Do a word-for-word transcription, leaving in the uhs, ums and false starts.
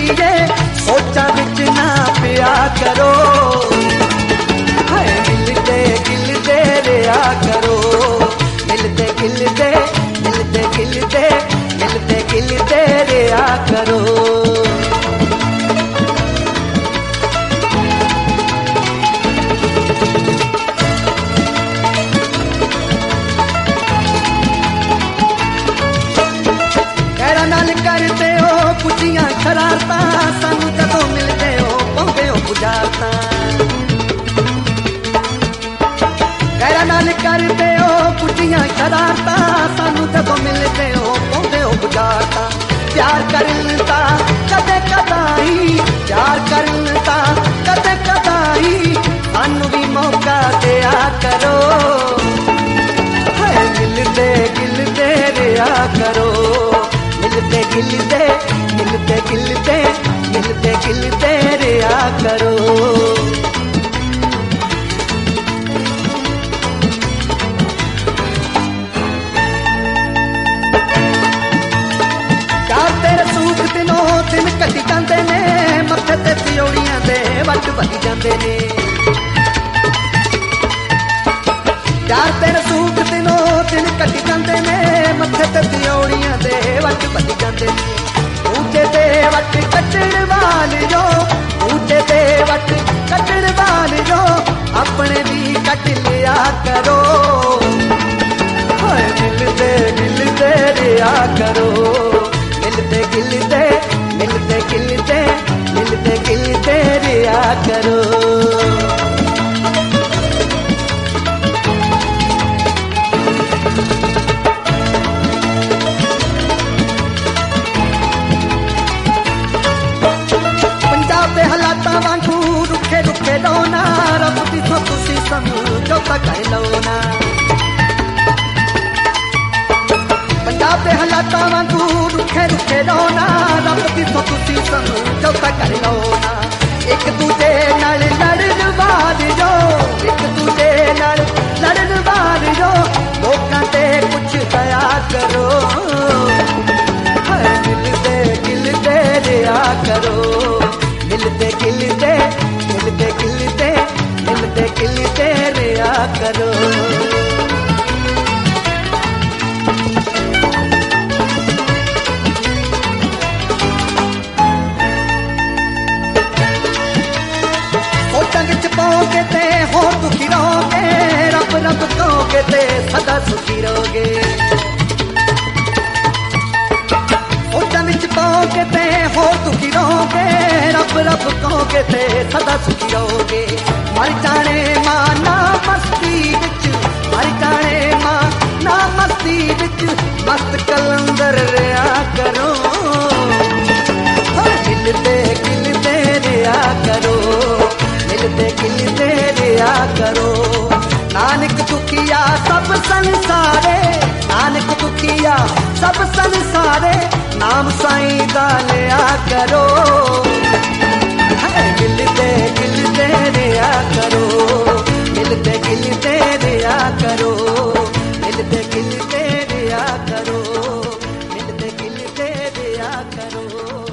ਜੇ ਸੋਚਾਂ ਵਿੱਚ ਨਾ ਪਿਆ ਕਰੋ। ਹਾਏ ਮਿਲਦੇ ਗਿਲਦੇ ਰਿਹਾ ਕਰੋ, ਮਿਲਦੇ ਗਿਲਦੇ ਮਿਲਦੇ ਗਿਲਦੇ ਮਿਲਦੇ ਗਿਲਦੇ ਰਿਹਾ ਕਰੋ। ਕਰਦੇ ਹੋ ਕੁਝੀਆਂ ਸ਼ਰਾਰਤਾਂ, ਸਾਨੂੰ ਜਦੋਂ ਮਿਲਦੇ ਹੋ ਪਾਉਂਦੇ ਹੋ ਬੁਝਾਰਤਾਂ। ਗੈਰਾਂ ਨਾਲ ਕਰਦੇ ਹੋ ਕੁਝੀਆਂ ਸ਼ਰਾਰਤਾਂ, ਸਾਨੂੰ ਜਦੋਂ ਮਿਲਦੇ ਹੋ ਪਾਉਂਦੇ ਹੋ ਬੁਝਾਰਤਾਂ। ਪਿਆਰ ਕਰਨ ਦਾ ਕਦੇ ਕਦਾਈ, ਪਿਆਰ ਕਰਨ ਦਾ ਕਦੇ ਕਦਾਈ ਸਾਨੂੰ ਵੀ ਮੌਕਾ ਦਿਆ ਕਰੋ। ਹਾਏ ਮਿਲਦੇ ਗਿਲਦੇ ਰਿਹਾ ਕਰੋ, ਮਿਲਦੇ ਗਿਲਦੇ ਮਿਲਦੇ ਗਿਲਦੇ ਮਿਲਦੇ ਗਿਲਦੇ ਰਿਹਾ ਕਰੋ। ਚਾਰ ਤੇਰੇ ਸੂਖ ਦਿਨੋਂ ਦਿਨ ਕੱਟੀ ਜਾਂਦੇ ਨੇ, ਮੱਥੇ ਤੇ ਤਿਉੜੀਆਂ ਦੇ ਵੱਟ ਵੱਜ ਜਾਂਦੇ ਨੇ। ਚਾਰ ਤੇਰੇ ਸੂਖ ਦਿਨੋਂ ਦਿਨ ਕੱਟੀ ਜਾਂਦੇ ਨੇ, ਮੱਥੇ ਤੇ ਤਿਉੜੀਆਂ ਦੇ ਵੱਟ ਵੱਜ ਜਾਂਦੇ ਨੇ। ਊਟੇ ਤੇ ਵੱਟ ਕੱਟਣ ਵਾਲਿਓ, ਊਟੇ ਤੇ ਵੱਟ ਕੱਟਣ ਵਾਲਿਓ ਆਪਣੇ ਵੀ ਕੱਟ ਲਿਆ ਕਰੋ। ਹਾਏ ਮਿਲਦੇ ਗਿਲਦੇ ਰਿਹਾ ਕਰੋ, ਮਿਲਦੇ ਗਿਲਦੇ ਮਿਲਦੇ ਗਿਲਦੇ ਮਿਲਦੇ ਗਿਲਦੇ ਰਿਹਾ ਕਰੋ। ਹਾਲਾਤਾਂ ਵਾਂਗੂ ਰੁੱਖੇ ਰੁੱਖੇ ਰੋਣਾ, ਰੱਬ ਦੀ ਤੋਂ ਤੁਸੀਂ ਸਮਝੌਤਾ ਕਰ ਲਓ ਨਾ। ਪੰਜਾਬ ਦੇ ਹਾਲਾਤਾਂ ਵਾਂਗੂ ਰੁੱਖੇ ਰੁੱਖੇ ਰੋਣਾ, ਰੱਬ ਦੀ ਤੋਂ ਤੁਸੀਂ ਸਮਝੌਤਾ ਕਰ ਲਓ ਨਾ। ਇੱਕ ਦੂਜੇ ਨਾਲ ਲੜਨ ਵਾਲਿਓ, ਇੱਕ ਦੂਜੇ ਨਾਲ ਲੜਨ ਵਾਲਿਓ ਲੋਕਾਂ ਤੇ ਕੁਛ ਦਇਆ ਕਰੋ। ਹਾਏ ਮਿਲਦੇ ਗਿਲਦੇ ਰਿਹਾ ਕਰੋ, ਮਿਲਦੇ ਗਿਲਦੇ ਮਿਲਦੇ ਗਿਲਦੇ ਮਿਲਦੇ ਗਿਲਦੇ ਰਿਹਾ ਕਰੋ। ਸੋਚਾਂ ਵਿੱਚ ਪਾਓਗੇ ਤੇ ਹੋਰ ਦੁਖੀ ਰਹੋਗੇ, ਰੱਬ ਰੱਬ ਕਹੋਗੇ ਤੇ ਸਦਾ ਸੁਖੀ ਰਹੋਗੇ। ਸੋਚਾਂ ਵਿੱਚ ਪਾਓਗੇ ਤੇ ਹੋਰ ਦੁਖੀ ਰਹੋਗੇ, ਰੱਬ ਰੱਬ ਕਹੋਗੇ ਤੇ ਸਦਾ ਸੁਖੀ ਰਹੋਗੇ। ਮਰ ਜਾਣੇ ਮਾਂ ਨਾ ਮਸਤੀ ਵਿੱਚ, ਮਰ ਜਾਣੇ ਮਾਂ ਨਾ ਮਸਤੀ ਵਿੱਚ ਮਸਤ ਕਲੰਦਰ ਰਿਹਾ ਕਰੋ। ਮਿਲਦੇ ਗਿਲਦੇ ਰਿਹਾ ਕਰੋ, ਮਿਲਦੇ ਗਿਲਦੇ ਰਿਹਾ ਕਰੋ। ਨਾਨਕ ਦੁਖੀਆ ਸਭ ਸੰਸਾਰੇ, ਨਾਨਕ ਦੁਖੀਆ ਸਭ ਸੰਸਾਰੇ ਨਾਮ ਸਾਈਂ ਦਾ ਲਿਆ ਕਰੋ। ਮਿਲਦੇ ਗਿਲਦੇ ਰਿਹਾ ਕਰੋ, ਮਿਲਦੇ ਗਿਲਦੇ ਰਿਹਾ ਕਰੋ, ਮਿਲਦੇ ਗਿਲਦੇ ਰਿਹਾ ਕਰੋ, ਮਿਲਦੇ ਗਿਲਦੇ ਰਿਹਾ ਕਰੋ।